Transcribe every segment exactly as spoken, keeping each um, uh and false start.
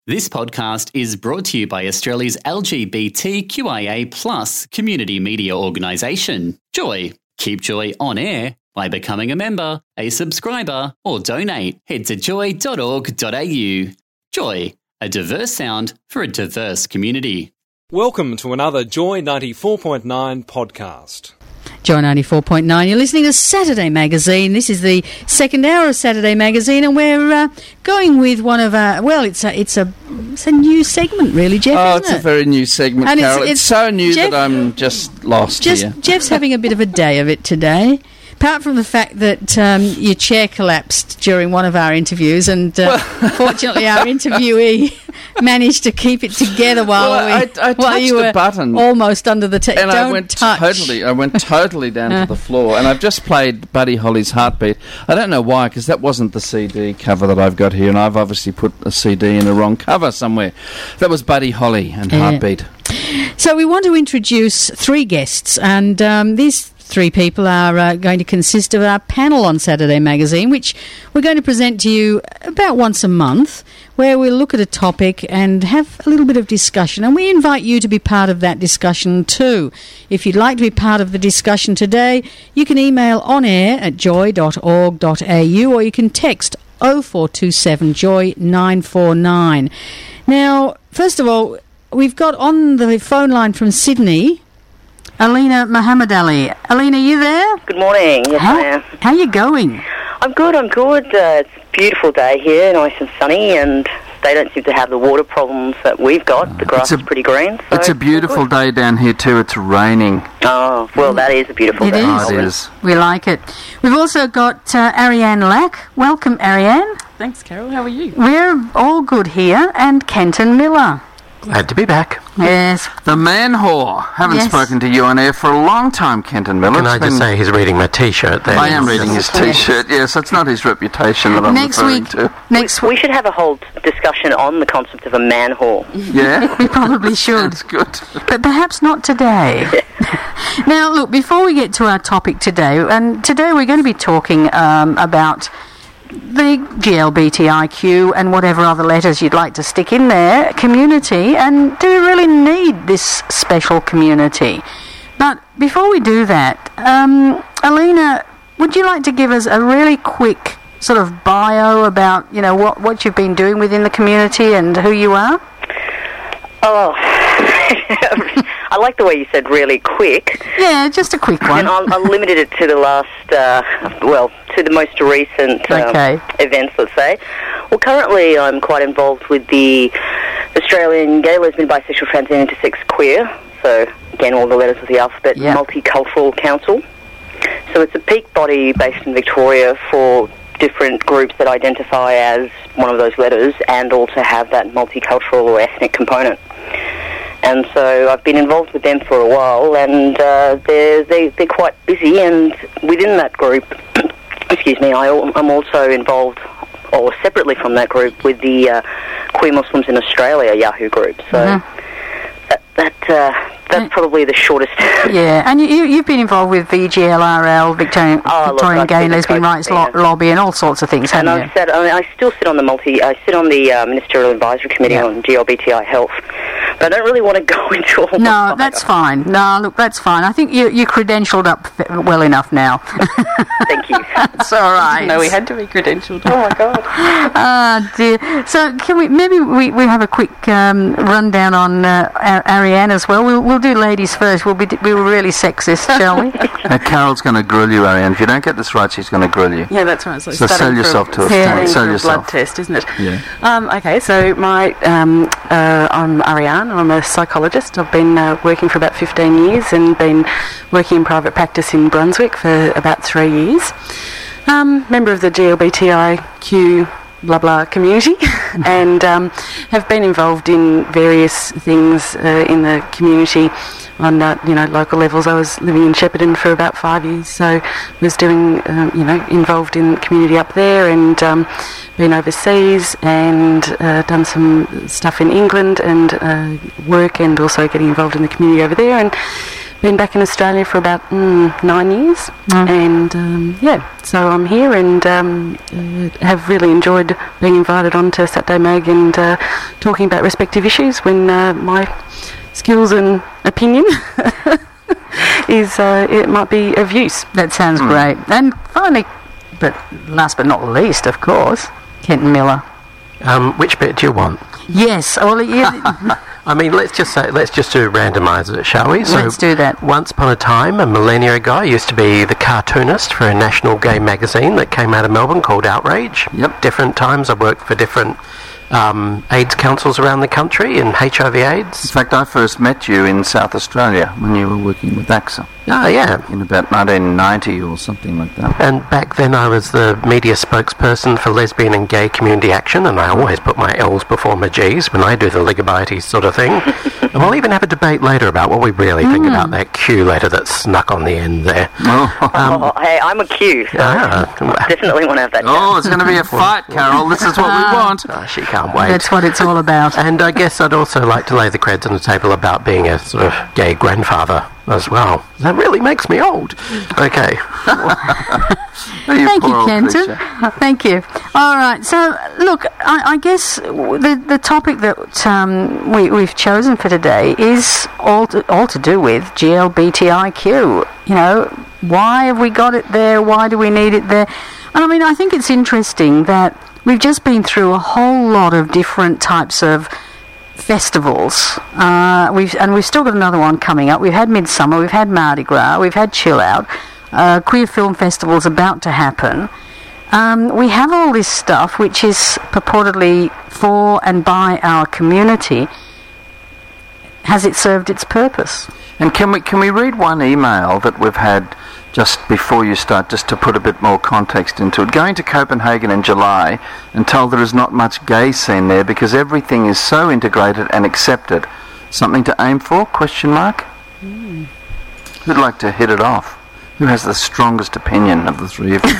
This podcast is brought to you by Australia's L G B T Q I A plus community media organisation, Joy. Keep Joy on air by becoming a member, a subscriber, or donate. Head to joy dot org dot a u. Joy, a diverse sound for a diverse community. Welcome to another Joy ninety-four point nine podcast. Joy ninety-four point nine, you're listening to Saturday Magazine. This is the second hour of Saturday Magazine, and we're uh, going with one of our, well, it's a it's a, it's a new segment, really, Jeff, Oh, isn't it's it? a very new segment, And it's- Carol. It's, it's- so new Jeff- that I'm just lost Just, here. Jeff's having a bit of a day of it today. Apart from the fact that um, your chair collapsed during one of our interviews, and uh, fortunately our interviewee managed to keep it together while, Well, we, I- I while touched you a were button. almost under the table. And Don't I went touch. totally, I went totally down to the floor, and I've just played Buddy Holly's Heartbeat. I don't know why, because that wasn't the C D cover that I've got here, and I've obviously put a C D in the wrong cover somewhere. That was Buddy Holly and Yeah. Heartbeat. So we want to introduce three guests, and um, these three people are uh, going to consist of our panel on Saturday Magazine, which we're going to present to you about once a month, where we'll look at a topic and have a little bit of discussion. And we invite you to be part of that discussion too. If you'd like to be part of the discussion today, you can email on air at joy dot org dot a u, or you can text oh four two seven joy nine four nine. Now, first of all, we've got on the phone line from Sydney, Alina Muhammad Ali. Alina, you there? Good morning. Yes, how, I am. How you going? I'm good, I'm good. Uh, it's a beautiful day here, nice and sunny, and they don't seem to have the water problems that we've got. The grass It's a- is pretty green. So It's a beautiful day down here too. It's raining. Oh, well, that is a beautiful It day. is. Oh, it Melbourne. is. We like it. We've also got uh, Ariane Lack. Welcome, Ariane. Thanks, Carol. How are you? We're all good here. And Kenton Miller. Glad to be back. Yes. The man whore. Haven't Yes. spoken to you on air for a long time, Kenton Miller. Can I It's just been- say he's reading my T-shirt there? I am reading his T-shirt. Yes, it's not his reputation that I'm Next referring week, to. next We week, should have a whole discussion on the concept of a man whore. Yeah, we probably should. that's good. But perhaps not today. Now, look, before we get to our topic today, and today we're going to be talking um, about the G L B T I Q and whatever other letters you'd like to stick in there, community, and do we really need this special community? But before we do that, um, Alina, would you like to give us a really quick sort of bio about, you know, what, what you've been doing within the community and who you are? Oh, I like the way you said really quick. Yeah, just a quick one. And I'll, I'll limit it to the last, uh, well, to the most recent um, Okay. events, let's say. Well, currently I'm quite involved with the Australian Gay, Lesbian, Bisexual, Trans and Intersex Queer, so again all the letters of the alphabet, Yeah. Multicultural Council. So it's a peak body based in Victoria for different groups that identify as one of those letters and also have that multicultural or ethnic component. And so I've been involved with them for a while, and uh, they're, they, they're quite busy, and within that group, excuse me, I, al- I'm also involved, or separately from that group, with the uh, Queer Muslims in Australia Yahoo group. So Mhm. that, that uh, that's probably the shortest. Yeah, and you, you- you've been involved with V G L R L, Victorian, Oh, look, Victorian I've Gay been and the Lesbian Rights Lo- co-convener. Lobby and all sorts of things, And haven't I've said, I, mean, I still sit on the multi, I sit on the uh, Ministerial Advisory Committee Yeah. on G L B T I health, but I don't really want to go into all you? No, the that's fine. No, look, that's fine. I think you, you're credentialed up f- well enough now. Thank you. That's all right. No, we had to be credentialed. Oh, my God. Ah, dear. So can we, maybe we, we have a quick um, rundown on uh, Ar- Ariane as well. We'll, we'll do ladies first. We'll be, we were really sexist, shall we? Now, Carol's going to grill you, Ariane. If you don't get this right, she's going to grill you. Yeah, that's right. So, So studying sell for yourself a, to us. Yeah. studying Sell for a yourself. blood test, isn't it? Yeah. Um, okay, so my um, uh, I'm Ariane. I'm a psychologist. I've been uh, working for about fifteen years and been working in private practice in Brunswick for about three years. Um, member of the G L B T I Q blah blah community and um, have been involved in various things uh, in the community on uh, you know local levels. I was living in Shepparton for about five years, so was doing um, you know involved in community up there, and um, been overseas and uh, done some stuff in England and uh, work, and also getting involved in the community over there, and been back in Australia for about mm, nine years, Mm. and um, yeah, so I'm here and um, uh, have really enjoyed being invited on to Saturday Mag and uh, talking about respective issues when uh, my skills and opinion is uh, it might be of use. That sounds Hmm. great. And finally, but last but not least, of course, Kenton Miller. Um, which bit do you want? Yes, well, yeah, I mean, let's just say, let's just do randomise it, shall we? let's do that. Once upon a time, a millennia ago, I used to be the cartoonist for a national gay magazine that came out of Melbourne called Outrage. Yep. Different times I worked for different um, AIDS councils around the country in H I V In AIDS. fact, I first met you in South Australia when you were working with AXA Oh, yeah. in about nineteen ninety or something like that. And back then I was the media spokesperson for Lesbian and Gay Community Action, and I always put my L's before my G's when I do the Ligabites sort of thing. And we'll even have a debate later about what we really think about that Q letter that snuck on the end there. Oh, oh, hey, I'm a Q, so Ah. definitely want to have that chat. oh it's going to be a fight, Carol. This is what we want. Oh, she can't wait. That's what it's all about. And I guess I'd also like to lay the creds on the table about being a sort of gay grandfather as well. That really makes me old. Okay. Oh, you Thank poor you, old Kenton. creature. Thank you. All right. So, look, I, I guess the the topic that um, we, we've chosen for today is all to, all to do with G L B T I Q. You know, why have we got it there? Why do we need it there? And I mean, I think it's interesting that we've just been through a whole lot of different types of festivals. Uh, we've and we've still got another one coming up. We've had Midsummer, we've had Mardi Gras, we've had Chill Out. Uh, queer film festival's about to happen. Um, we have all this stuff which is purportedly for and by our community. Has it served its purpose? And can we can we read one email that we've had just before you start, just to put a bit more context into it? Going to Copenhagen in July and told there is not much gay scene there because everything is so integrated and accepted. Something to aim for? Question mark. Mm. Who'd like to hit it off? Who has the strongest opinion of the three of you?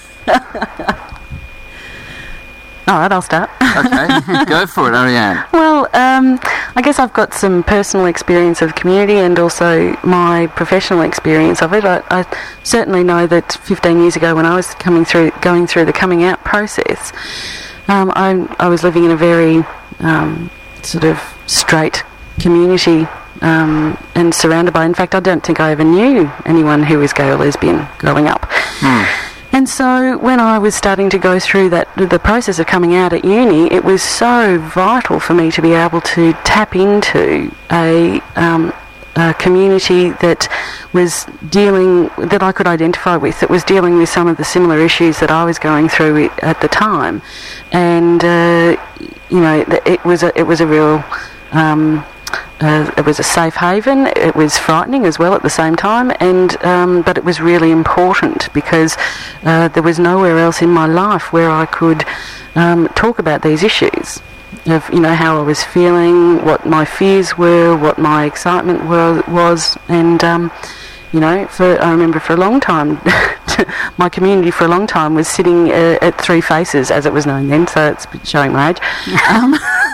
All right, I'll start. Okay, go for it, Ariane. Well, um, I guess I've got some personal experience of the community and also my professional experience of it. I, I certainly know that fifteen years ago, when I was coming through, going through the coming out process, um, I, I was living in a very um, sort of straight community um, and surrounded by. In fact, I don't think I ever knew anyone who was gay or lesbian growing up. Hmm. And so when I was starting to go through that, the process of coming out at uni, it was so vital for me to be able to tap into a, um, a community that was dealing, that I could identify with, that was dealing with some of the similar issues that I was going through at the time. And, uh, you know, it was a, it was a real... Um, Uh, it was a safe haven. It was frightening as well at the same time, and um, but it was really important because uh, there was nowhere else in my life where I could um, talk about these issues of, you know, how I was feeling, what my fears were, what my excitement were, was, and um, you know, for I remember for a long time, my community for a long time was sitting uh, at Three Faces, as it was known then, so it's showing my age, um,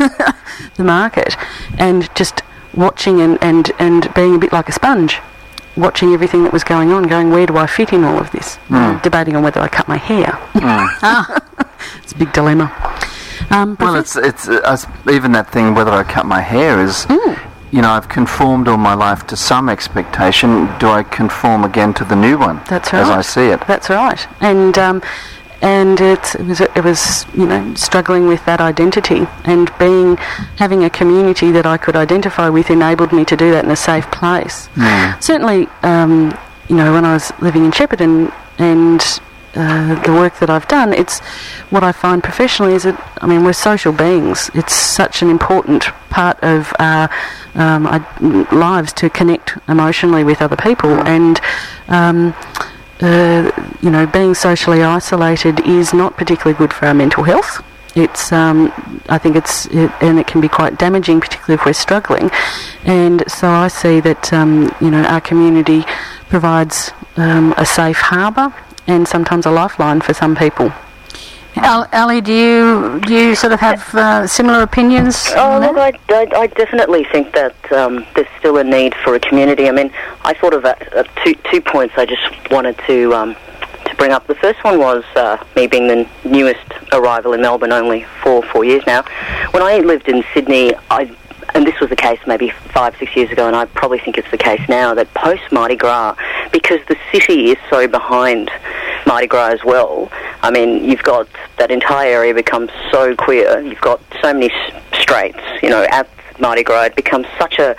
the market, and just watching and, and, and being a bit like a sponge, watching everything that was going on, going, where do I fit in all of this? Mm. Debating on whether I cut my hair. Mm. It's a big dilemma. Um, Well, it's it's uh, even that thing whether I cut my hair is, mm. you know, I've conformed all my life to some expectation. Do I conform again to the new one? That's right. As I see it. That's right. And um, and it's, it was it was you know, struggling with that identity, and being having a community that I could identify with enabled me to do that in a safe place. Mm. Certainly, um, you know, when I was living in Shepparton and uh, the work that I've done, it's what I find professionally is that, I mean, we're social beings. It's such an important part of our um, our lives to connect emotionally with other people, and um, Uh, you know, being socially isolated is not particularly good for our mental health. It's, um, I think it's, it, and it can be quite damaging, particularly if we're struggling. And so I see that, um, you know, our community provides um, a safe harbour and sometimes a lifeline for some people. Al- Ali, do you do you sort of have uh, similar opinions? Oh, look, I, I, I definitely think that um, there's still a need for a community. I mean, I thought of uh, two two points I just wanted to um, to bring up. The first one was uh, me being the newest arrival in Melbourne, only for four years now. When I lived in Sydney, I and this was the case maybe five, six years ago, and I probably think it's the case now, that post Mardi Gras, because the city is so behind Mardi Gras as well, I mean, you've got that entire area becomes so queer. You've got so many straights, you know, at Mardi Gras. It becomes such a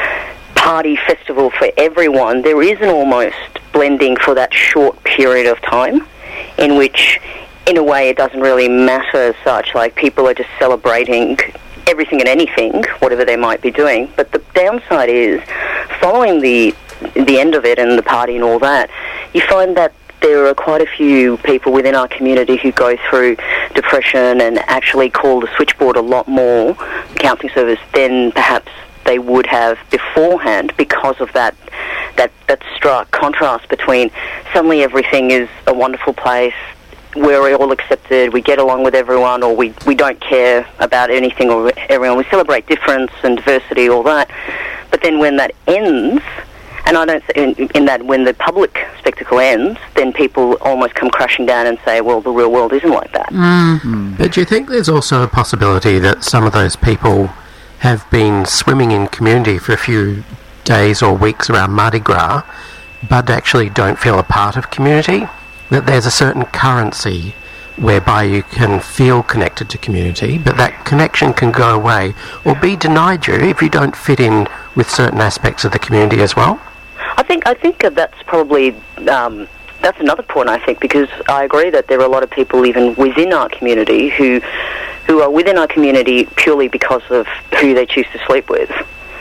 party festival for everyone. There is an almost blending for that short period of time in which, in a way, it doesn't really matter as such. Like, people are just celebrating everything and anything, whatever they might be doing. But the downside is, following the the end of it and the party and all that, you find that there are quite a few people within our community who go through depression and actually call the switchboard a lot more, counselling service, than perhaps they would have beforehand, because of that that that stark contrast between suddenly everything is a wonderful place, we're all accepted, we get along with everyone, or we, we don't care about anything or everyone. We celebrate difference and diversity, all that. But then when that ends, and I don't in, in that when the public spectacle ends, then people almost come crashing down and say, well, the real world isn't like that. Mm. Mm. But do you think there's also a possibility that some of those people have been swimming in community for a few days or weeks around Mardi Gras, but actually don't feel a part of community? That there's a certain currency whereby you can feel connected to community, but that connection can go away or be denied you if you don't fit in with certain aspects of the community as well? I think I think that's probably um, that's another point. I think, because I agree that there are a lot of people even within our community who who are within our community purely because of who they choose to sleep with.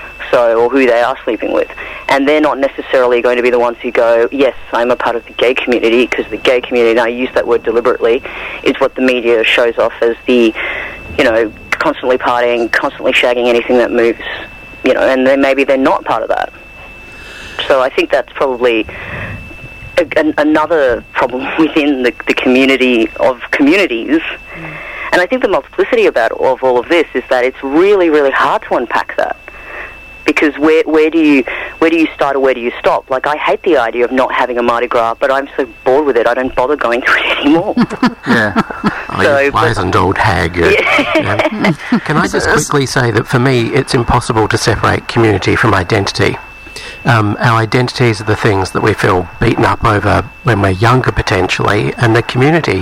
So, or who they are sleeping with, and they're not necessarily going to be the ones who go, yes, I'm a part of the gay community, because the gay community, and I use that word deliberately, is what the media shows off as the, you know, constantly partying, constantly shagging anything that moves, you know, and then maybe they're not part of that. So I think that's probably a, an, another problem within the, the community of communities. Mm. And I think the multiplicity about of all of this is that it's really, really hard to unpack that. Because where where do you where do you start or where do you stop? Like, I hate the idea of not having a Mardi Gras, but I'm so bored with it I don't bother going to it anymore. Yeah, oh, so, you pleasant old hag. Yeah. Yeah. Can I just quickly say that for me, it's impossible to separate community from identity. Um, our identities are the things that we feel beaten up over when we're younger, potentially, and the community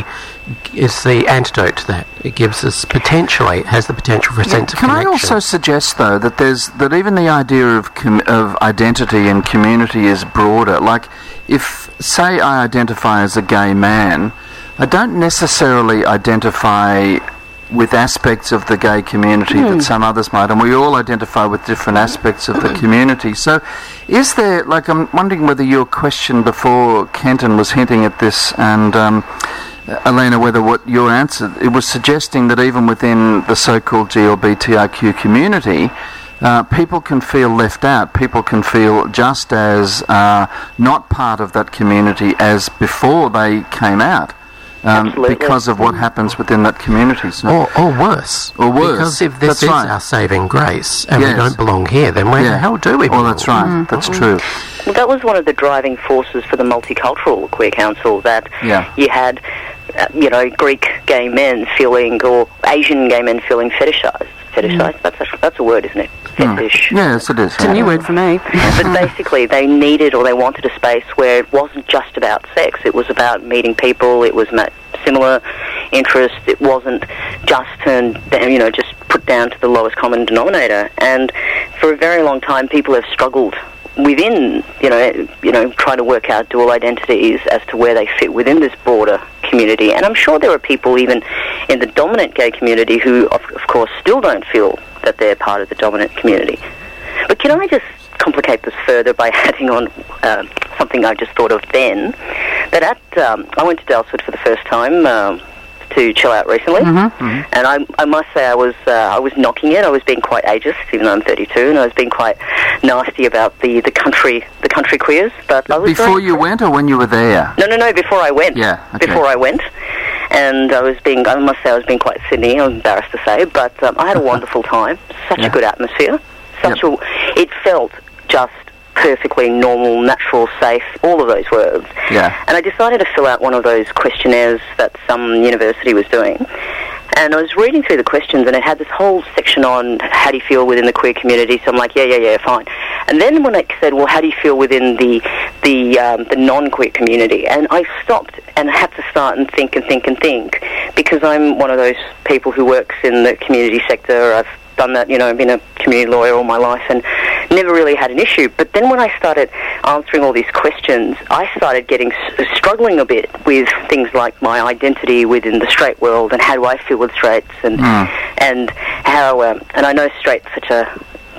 is the antidote to that. It gives us potentially, it has the potential for a sense of Can connection. I also suggest, though, that there's that even the idea of com- of identity and community is broader. Like, if, say, I identify as a gay man, I don't necessarily identify with aspects of the gay community mm. that some others might, and we all identify with different aspects of the community. So is there, like, I'm wondering whether your question before, Kenton, was hinting at this, and um, Elena, whether what your answer, it was suggesting that even within the so-called G L B T I Q community, uh, people can feel left out, people can feel just as uh, not part of that community as before they came out. Um, because of what happens within that community. So or, or worse. Or worse. Because if this that's is right. our saving grace and yes. we don't belong here, then where yeah. the hell do we belong? Well, that's right. Mm. That's true. Well, that was one of the driving forces for the Multicultural Queer Council, that yeah. you had, uh, you know, Greek gay men feeling, or Asian gay men feeling fetishized. Fetishized? Mm. That's, a, that's a word, isn't it? Fetish. Mm. Yes, it is. It's yeah. a new word for me. But basically, they needed, or they wanted a space where it wasn't just about sex. It was about meeting people. It was ma- similar interests. It wasn't just turned, you know, just put down to the lowest common denominator. And for a very long time, people have struggled within, you know, you know, trying to work out dual identities as to where they fit within this broader community. And I'm sure there are people even in the dominant gay community who, of, of course, still don't feel that they're part of the dominant community. But can I just complicate this further by adding on uh, something I just thought of then, that at, um, I went to Daylesford for the first time um, to chill out recently, Mm-hmm. Mm-hmm. and I, I must say I was uh, I was knocking it. I was being quite ageist, even though I'm thirty-two, and I was being quite nasty about the, the country the country queers. But I was before you went, or when you were there? No, no, no. Before I went. Yeah. Okay. Before I went, and I was being, I must say I was being quite Sydney, I'm embarrassed to say, but um, I had a wonderful time. Such Yeah. a good atmosphere. Such Yep. a, it felt just perfectly normal, natural, safe, all of those words. Yeah. And I decided to fill out one of those questionnaires that some university was doing. And I was reading through the questions, and it had this whole section on how do you feel within the queer community. So I'm like, yeah, yeah, yeah, fine. And then when it said, well, how do you feel within the the um, the non-queer community? And I stopped and had to start and think and think and think, because I'm one of those people who works in the community sector. I've done that, you know, I've been a community lawyer all my life and never really had an issue. But then when I started answering all these questions, I started getting struggling a bit with things like my identity within the straight world and how do I feel with straights and Mm. and how um, and I know straight's such a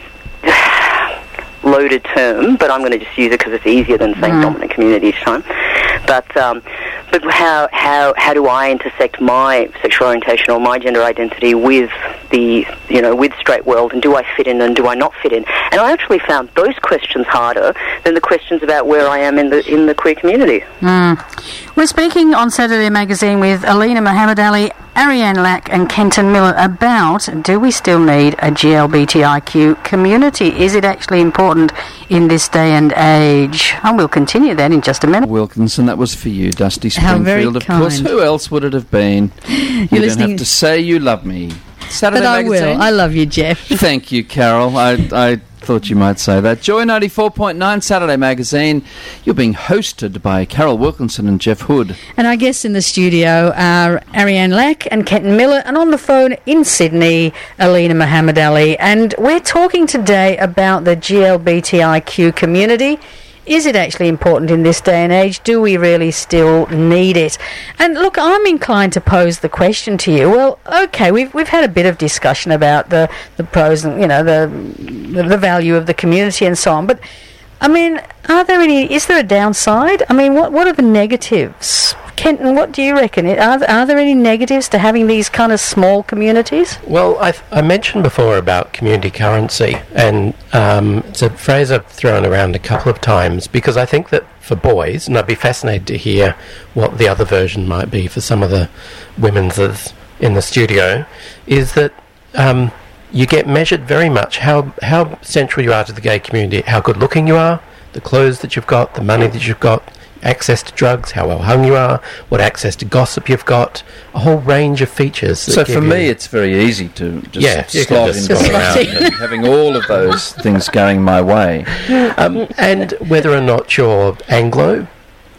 loaded term, but I'm going to just use it because it's easier than saying Mm. dominant community each time. But um, but how how how do I intersect my sexual orientation or my gender identity with the you know with straight world, and do I fit in and do I not fit in? And I actually found those questions harder than the questions about where I am in the in the queer community. Mm. We're speaking on Saturday Magazine with Alina Mohammed Ali, Ariane Lack and Kenton Miller about, do we still need a G L B T I Q community? Is it actually important in this day and age? And we'll continue that in just a minute. Wilkinson, that was for you, Dusty How very Springfield. Of course, kind. who else would it have been? You don't listening- have to say you love me. Saturday But I Magazine. will. I love you, Jeff. Thank you, Carol. I, I thought you might say that. Joy ninety-four point nine Saturday Magazine. You're being hosted by Carol Wilkinson and Jeff Hood. And our guests in the studio are Ariane Lack and Kenton Miller, and on the phone in Sydney, Alina Mohammed Ali. And we're talking today about the G L B T I Q community. Is it actually important in this day and age? Do we really still need it? And look, I'm inclined to pose the question to you. Well, okay, we've we've had a bit of discussion about the, the pros and, you know, the the value of the community and so on, but I mean, are there any? Is there a downside? I mean, what what are the negatives? Kenton, what do you reckon? Are are there any negatives to having these kind of small communities? Well, I, I mentioned before about community currency, and um, it's a phrase I've thrown around a couple of times because I think that for boys, and I'd be fascinated to hear what the other version might be for some of the women's that's in the studio, is that um, you get measured very much how how central you are to the gay community, how good looking you are, the clothes that you've got, the money that you've got, access to drugs, how well hung you are, what access to gossip you've got, a whole range of features. that So give for you- me, it's very easy to just Yeah, you can slot just into slot around around. and having all of those things going my way. um, and whether or not you're Anglo,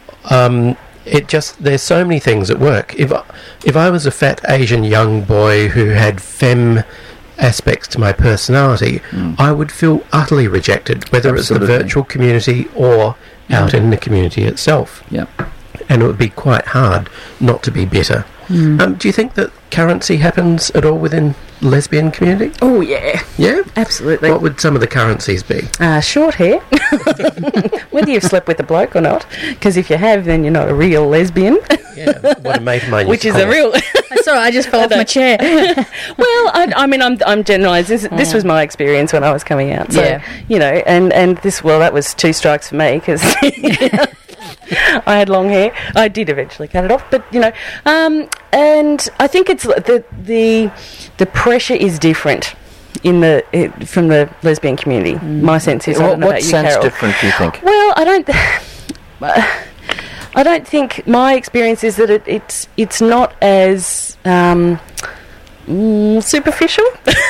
um, it just there's so many things at work. If I, if I was a fat Asian young boy who had femme aspects to my personality, I would feel utterly rejected, whether it's Absolutely. the virtual community or out in the community itself. Yeah. And it would be quite hard not to be bitter. Um, do you think that currency happens at all within the lesbian community? Oh, yeah, Yeah? absolutely. What would some of the currencies be? Uh, short hair, whether you've slept with a bloke or not, because if you have, then you're not a real lesbian, Yeah, what a mate of mine used which to is call a it. real... Sorry, I just fell off my chair. well, I, I mean, I'm, I'm generalising. This, this was my experience when I was coming out. So, Yeah. you know, and, and this, well, that was two strikes for me, because I had long hair. I did eventually cut it off, but, you know, um, and I think it's the, the, the pressure is different in the it, from the lesbian community. My sense is, I What, don't know what about you, sense Carol. different do you think? Well, I don't. I don't think my experience is that it, it's it's not as um, mm, superficial,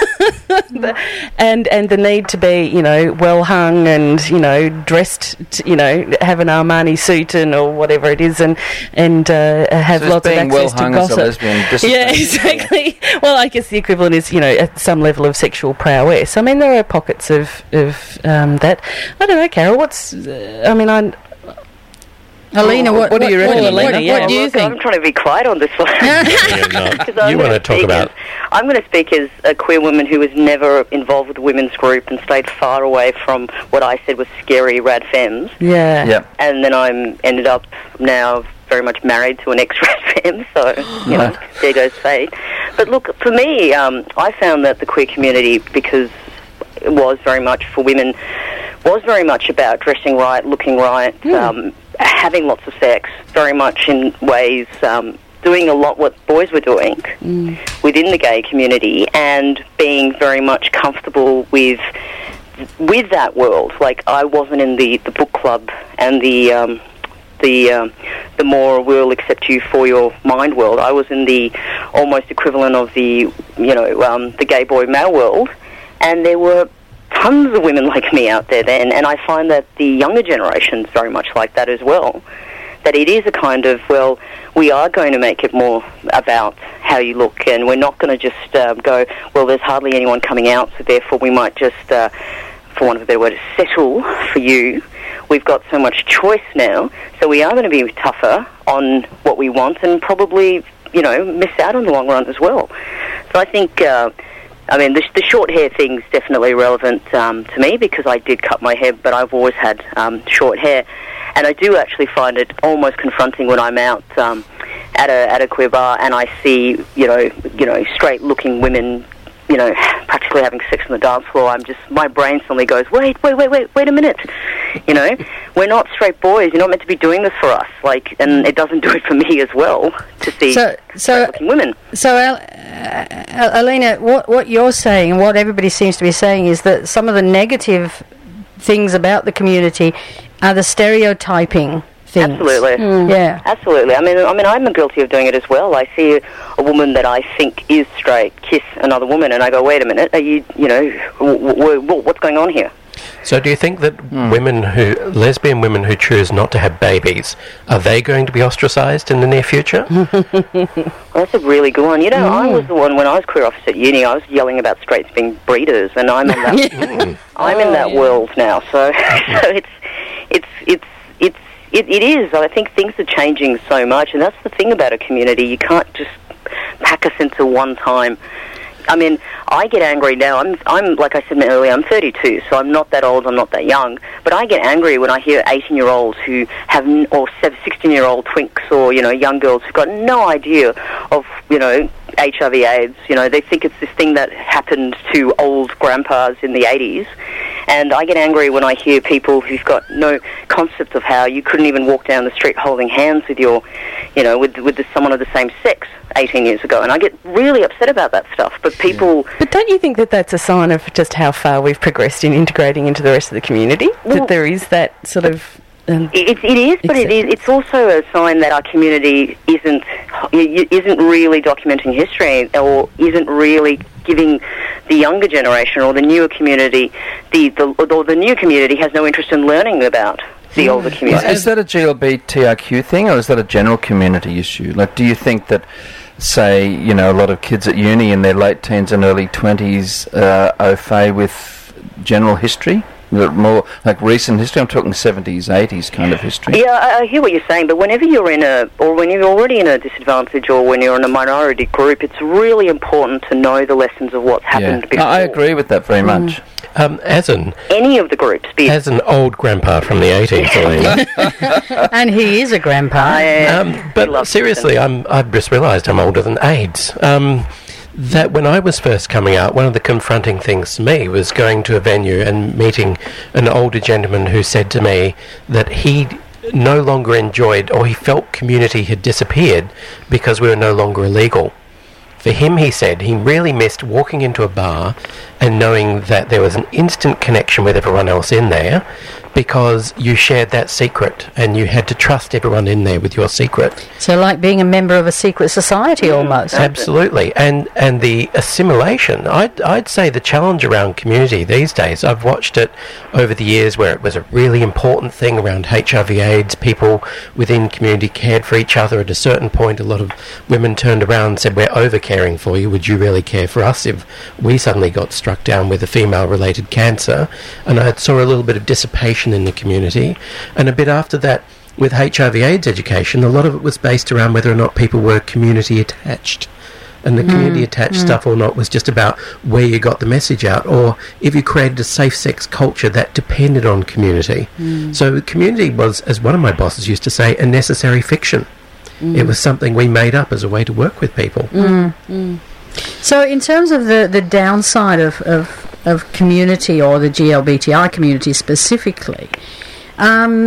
and and the need to be, you know, well hung and, you know, dressed, to, you know, have an Armani suit and or whatever it is, and and uh, have So lots of being access well hung to as a gossip. lesbian disadvantage. Yeah, exactly. Well, I guess the equivalent is, you know, at some level of sexual prowess. I mean, there are pockets of of um, that. I don't know, Carol. What's? Uh, I mean, I. Alina, what, what do you reckon, What, Alina? what, Yeah. what do you Look, think? I'm trying to be quiet on this one. You're not. 'Cause I'm You gonna want to talk speak about... as- I'm going to speak as a queer woman who was never involved with the women's group and stayed far away from what I said was scary rad femmes. Yeah. Yeah. And then I'm ended up now very much married to an ex-rad femme, so, you know, there goes fate. But look, for me, um, I found that the queer community, because it was very much for women, was very much about dressing right, looking right, um, having lots of sex, very much in ways um, doing a lot what boys were doing mm. within the gay community and being very much comfortable with with that world. Like, I wasn't in the, the book club and the um, the um, the more we'll accept you for your mind world. I was in the almost equivalent of the, you know, um, the gay boy male world, and there were tons of women like me out there then, and I find that the younger generation's very much like that as well. That it is a kind of, well, we are going to make it more about how you look, and we're not going to just uh, go, well, there's hardly anyone coming out, so therefore we might just, uh, for want of a better word, settle for you. We've got so much choice now, so we are going to be tougher on what we want and probably, you know, miss out on the long run as well. So I think, uh, I mean, the, the short hair thing's definitely relevant um, to me because I did cut my hair, but I've always had um, short hair. And I do actually find it almost confronting when I'm out um, at a at a queer bar and I see, you know, you know, straight-looking women, you know, practically having sex on the dance floor. I'm just, my brain suddenly goes, wait, wait, wait, wait, wait a minute. You know, we're not straight boys. You're not meant to be doing this for us. Like, and it doesn't do it for me as well to see so, so, straight-looking women. So, uh, Alina, what what you're saying and what everybody seems to be saying is that some of the negative things about the community are the stereotyping things. Absolutely. Mm. Yeah. Absolutely. I mean, I mean, I'm guilty of doing it as well. I see a woman that I think is straight kiss another woman, and I go, "Wait a minute, are you, you know, w- w- w- what's going on here?" So, do you think that mm. women who, lesbian women who choose not to have babies, are they going to be ostracised in the near future? Well, that's a really good one. You know, mm. I was the one when I was career officer at uni. I was yelling about straights being breeders, and I'm in that. mm. I'm oh, in that yeah. world now. So, so it's, it's, it's, it's, it, it is. I think things are changing so much, and that's the thing about a community. You can't just pack us into one time. I mean, I get angry now. I'm, I'm like I said earlier, I'm thirty-two, so I'm not that old, I'm not that young. But I get angry when I hear eighteen-year-olds who have, or sixteen-year-old twinks or, you know, young girls who've got no idea of, you know, H I V AIDS. You know, they think it's this thing that happened to old grandpas in the eighties. And I get angry when I hear people who've got no concept of how you couldn't even walk down the street holding hands with your, you know, with with the, someone of the same sex eighteen years ago. And I get really upset about that stuff. But people... But don't you think that that's a sign of just how far we've progressed in integrating into the rest of the community? Well, that there is that sort of... Um, it, it is, but it is, it's also a sign that our community isn't isn't really documenting history or isn't really giving the younger generation or the newer community, the, the or the new community has no interest in learning about the mm. older community. Is that a G L B T I Q thing, or is that a general community issue? Like, do you think that, say, you know, a lot of kids at uni in their late teens and early twenties uh, au fait with general history? More like recent history? I'm talking seventies, eighties kind of history. Yeah, I, I hear what you're saying, but whenever you're in a, or when you're already in a disadvantage or when you're in a minority group, it's really important to know the lessons of what's happened yeah. before. I agree with that very mm. much. Um, as an... Any of the groups. Be as an old grandpa from the eighties, Alina. And he is a grandpa. I, um, but seriously, I'm, I've just realised I'm older than AIDS. Um... That when I was first coming out, one of the confronting things to me was going to a venue and meeting an older gentleman who said to me that he no longer enjoyed, or he felt community had disappeared because we were no longer illegal. For him, he said, he really missed walking into a bar and knowing that there was an instant connection with everyone else in there because you shared that secret and you had to trust everyone in there with your secret. So like being a member of a secret society almost. Absolutely. And and the assimilation, I'd, I'd say the challenge around community these days, I've watched it over the years where it was a really important thing around H I V AIDS, people within community cared for each other. At a certain point, a lot of women turned around and said, we're over-caring for you, would you really care for us if we suddenly got struck down with a female-related cancer? And I saw a little bit of dissipation in the community, and a bit after that with H I V AIDS education, a lot of it was based around whether or not people were community attached, and the mm. community attached mm. stuff or not was just about where you got the message out, or if you created a safe sex culture that depended on community. Mm. So community was, as one of my bosses used to say, a necessary fiction. Mm. It was something we made up as a way to work with people. Mm. Mm. So in terms of the, the downside of, of of community, or the G L B T I community specifically, um,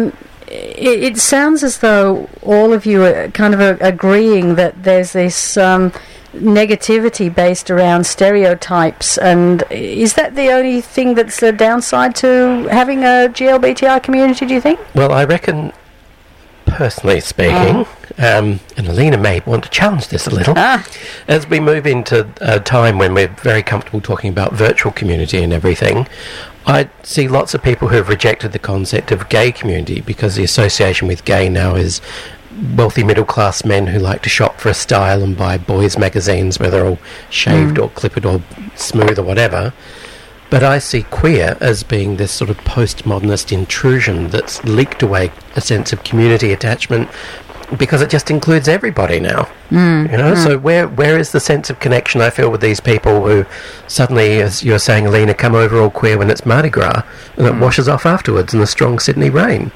it, it sounds as though all of you are kind of uh, agreeing that there's this um, negativity based around stereotypes, and is that the only thing that's a downside to having a G L B T I community, do you think? Well, I reckon, personally speaking, uh. um, and Alina may want to challenge this a little, ah. as we move into a time when we're very comfortable talking about virtual community and everything, I see lots of people who have rejected the concept of gay community because the association with gay now is wealthy middle-class men who like to shop for a style and buy boys' magazines where they're all shaved mm. or clipped or smooth or whatever. But I see queer as being this sort of postmodernist intrusion that's leaked away a sense of community attachment because it just includes everybody now. Mm, you know, mm. so where where is the sense of connection I feel with these people who suddenly, as you're saying, Alina, come over all queer when it's Mardi Gras and it mm. washes off afterwards in the strong Sydney rain?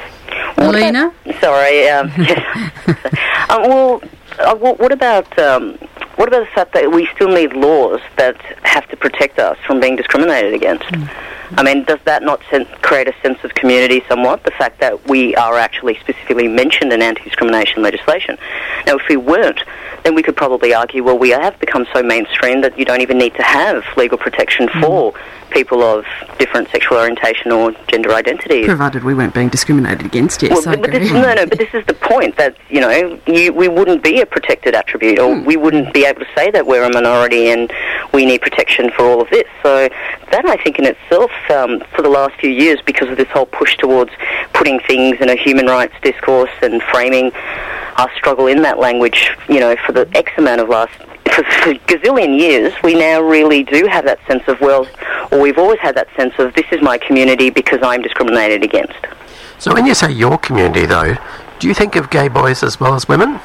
Alina? Sorry. Um, um, well, uh, what about... Um, What about the fact that we still need laws that have to protect us from being discriminated against? Mm. I mean, does that not sen- create a sense of community somewhat, the fact that we are actually specifically mentioned in anti-discrimination legislation? Now, if we weren't, then we could probably argue, well, we have become so mainstream that you don't even need to have legal protection mm. for people of different sexual orientation or gender identities. Provided we weren't being discriminated against, yes. Well, but this, no, no, but this is the point, that, you know, you, we wouldn't be a protected attribute, or mm. we wouldn't be able to say that we're a minority and we need protection for all of this. So that, I think, in itself, um, for the last few years, because of this whole push towards putting things in a human rights discourse and framing our struggle in that language, you know, for the X amount of last... For, for gazillion years, we now really do have that sense of, well, or we've always had that sense of, this is my community because I'm discriminated against. So when you say your community, though, do you think of gay boys as well as women?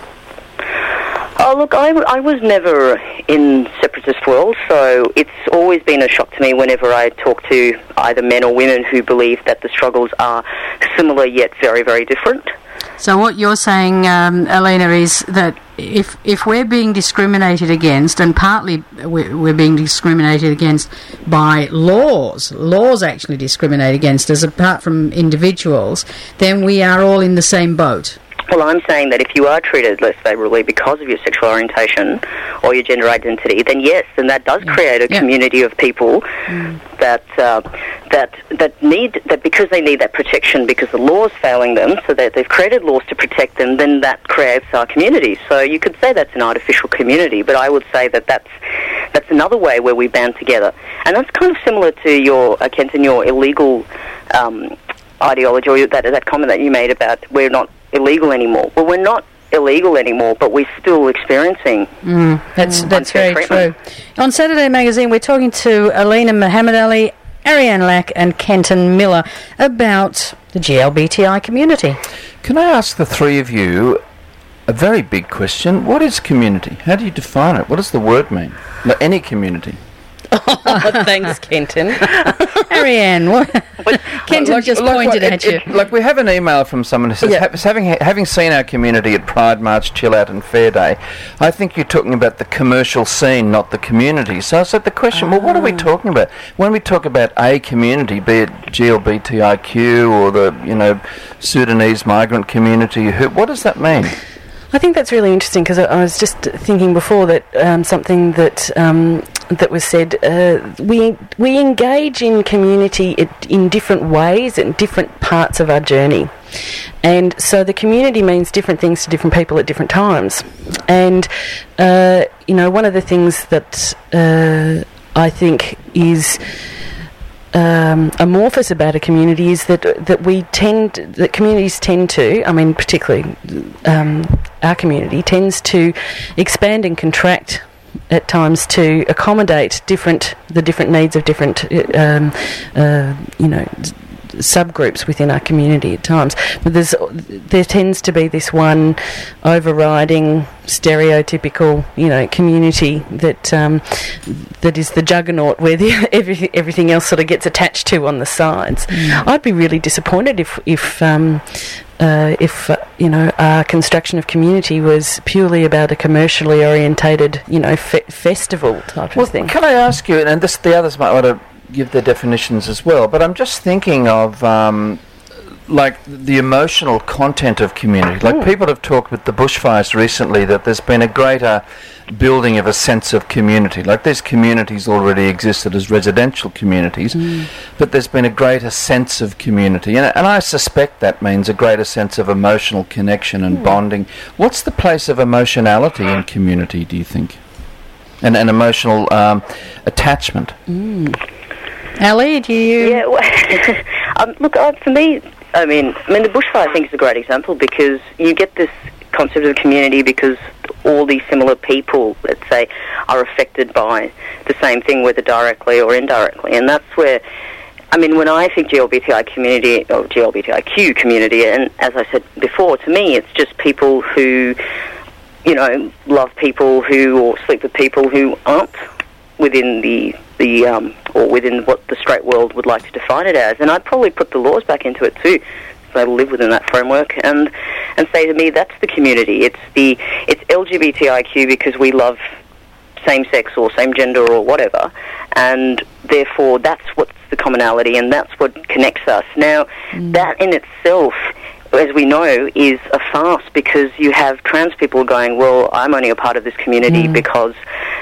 Oh, look, I, I was never in separatist world, so it's always been a shock to me whenever I talk to either men or women who believe that the struggles are similar yet very, very different. So what you're saying, um, Alina, is that if if we're being discriminated against, and partly we're, we're being discriminated against by laws, laws actually discriminate against us apart from individuals, then we are all in the same boat. Well, I'm saying that if you are treated less favourably because of your sexual orientation or your gender identity, then yes, then that does yeah. create a yeah. community of people mm. that uh, that that need that because they need that protection because the law is failing them, so that they've created laws to protect them. Then that creates our community. So you could say that's an artificial community, but I would say that that's that's another way where we band together, and that's kind of similar to your uh, Kenton, your illegal um, ideology, or that that comment that you made about we're not illegal anymore. Well, we're not illegal anymore, but we're still experiencing mm, that's that's very treatment. true. On Saturday Magazine, we're talking to Alina Mohammed Ali, Ariane Lack and Kenton Miller about the G L B T I community. Can I ask the three of you a very big question? What is community? How do you define it? What does the word mean? No, any community. Oh, thanks, Kenton. Ariane, what? Kenton like, just like pointed what, at it, you. It, like we have an email from someone who says, yeah. ha- having having seen our community at Pride March, Chill Out and Fair Day, I think you're talking about the commercial scene, not the community. So I said the question, oh. well, what are we talking about? When we talk about a community, be it G L B T I Q or the, you know, Sudanese migrant community, who, what does that mean? I think that's really interesting because I, I was just thinking before that um, something that um, that was said. Uh, we we engage in community it, in different ways in different parts of our journey, and so the community means different things to different people at different times. And uh, you know, one of the things that uh, I think is Um, amorphous about a community is that that we tend that communities tend to, I mean particularly um, our community tends to expand and contract at times to accommodate different the different needs of different um, uh, you know subgroups within our community at times. But there's there tends to be this one overriding stereotypical, you know, community that um, that is the juggernaut where the, everything everything else sort of gets attached to on the sides. Mm. I'd be really disappointed if if um, uh, if uh, you know our construction of community was purely about a commercially orientated, you know, fe- festival type well, of thing. Can I ask you, and this the others might want to give their definitions as well, but I'm just thinking of um, like the emotional content of community. Like Mm. people have talked with the bushfires recently that there's been a greater building of a sense of community. Like these communities already existed as residential communities, Mm. but there's been a greater sense of community. And, and I suspect that means a greater sense of emotional connection and Mm. bonding. What's the place of emotionality in community, do you think? And, and emotional um, attachment? Mm. Ali, do you... Yeah, well, um, look, uh, for me, I mean, I mean, the bushfire, I think, is a great example because you get this concept of community because all these similar people, let's say, are affected by the same thing, whether directly or indirectly. And that's where, I mean, when I think G L B T I community, or G L B T I Q community, and as I said before, to me, it's just people who, you know, love people who, or sleep with people who aren't within the the um, or within what the straight world would like to define it as. And I'd probably put the laws back into it too, so they live within that framework, and and say to me, that's the community. It's the it's L G B T I Q because we love same sex or same gender or whatever, and therefore that's what's the commonality and that's what connects us. Now, mm. that in itself, as we know, is a farce because you have trans people going, well, I'm only a part of this community mm. because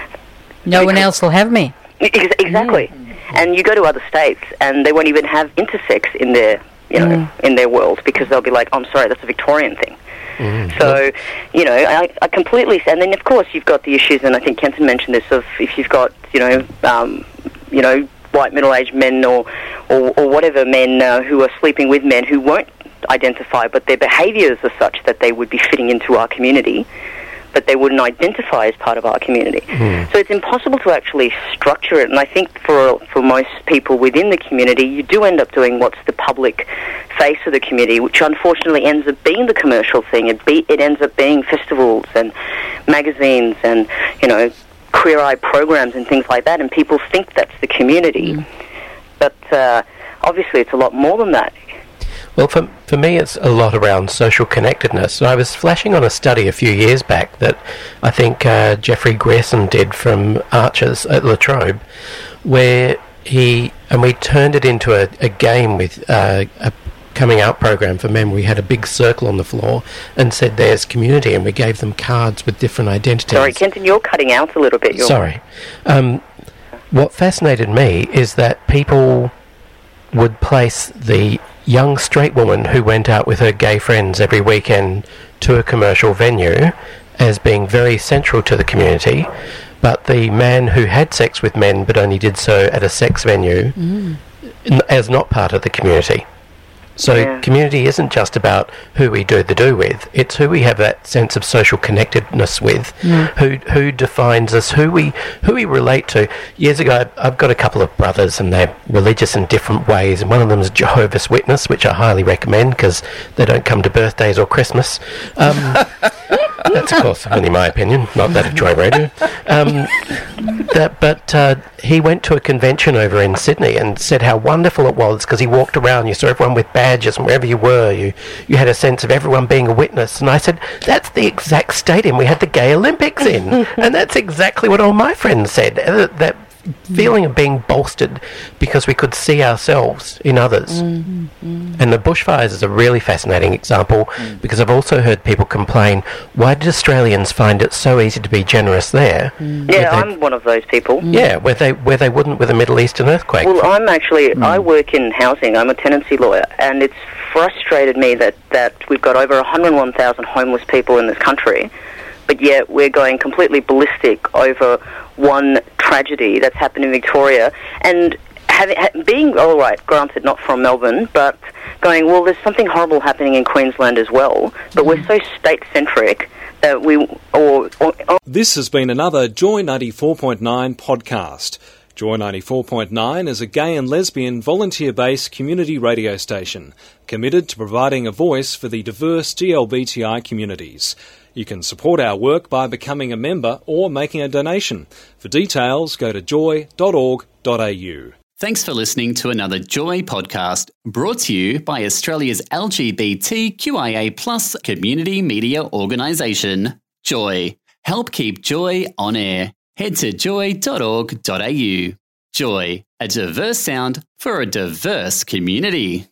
no one else will have me. Exactly. Mm. And you go to other states and they won't even have intersex in their, you know, mm. in their world because they'll be like, I'm sorry, that's a Victorian thing. Mm. So, you know, I, I completely... And then, of course, you've got the issues, and I think Kenton mentioned this, of if you've got, you know, um, you know, white middle-aged men or, or, or whatever men uh, who are sleeping with men who won't identify, but their behaviours are such that they would be fitting into our community, but they wouldn't identify as part of our community. Mm. So it's impossible to actually structure it, and I think for for most people within the community, you do end up doing what's the public face of the community, which unfortunately ends up being the commercial thing. It, be, it ends up being festivals and magazines and, you know, Queer Eye programs and things like that, and people think that's the community. Mm. But uh, obviously it's a lot more than that. Well, for, for me, it's a lot around social connectedness. I was flashing on a study a few years back that I think uh, Jeffrey Grierson did from Archers at La Trobe, where he, and we turned it into a, a game with uh, a coming out program for men. We had a big circle on the floor and said, there's community, and we gave them cards with different identities. Sorry, Kenton, you're cutting out a little bit. You're Sorry. Um, what fascinated me is that people would place the young straight woman who went out with her gay friends every weekend to a commercial venue as being very central to the community, but the man who had sex with men but only did so at a sex venue mm. n- as not part of the community. So yeah. community isn't just about who we do the do with, it's who we have that sense of social connectedness with, mm. who who defines us, who we who we relate to. Years ago, I've got a couple of brothers and they're religious in different ways, and one of them is Jehovah's Witness, which I highly recommend because they don't come to birthdays or Christmas. Um, that's, of course, only my opinion, not that of Joy Radio. Um, that, but uh, he went to a convention over in Sydney and said how wonderful it was because he walked around, you saw everyone with badges, and wherever you were, you, you had a sense of everyone being a witness. And I said, that's the exact stadium we had the Gay Olympics in. And that's exactly what all my friends said, uh, that feeling of being bolstered because we could see ourselves in others. Mm, mm. And the bushfires is a really fascinating example mm. because I've also heard people complain, why did Australians find it so easy to be generous there? Mm. Yeah, I'm one of those people. Yeah, where they where they wouldn't with a Middle Eastern earthquake. Well, I'm actually, mm. I work in housing, I'm a tenancy lawyer, and it's frustrated me that, that we've got over one hundred one thousand homeless people in this country, but yet we're going completely ballistic over one tragedy that's happened in Victoria, and having, ha, being, all right, granted, not from Melbourne, but going, well, there's something horrible happening in Queensland as well, but we're so state-centric that we... Or, or, or This has been another Joy ninety-four point nine podcast. Joy ninety-four point nine is a gay and lesbian volunteer-based community radio station committed to providing a voice for the diverse G L B T I communities. You can support our work by becoming a member or making a donation. For details, go to joy dot org dot a u. Thanks for listening to another Joy podcast brought to you by Australia's L G B T Q I A plus community media organisation, Joy. Help keep Joy on air. Head to joy dot org dot a u. Joy, a diverse sound for a diverse community.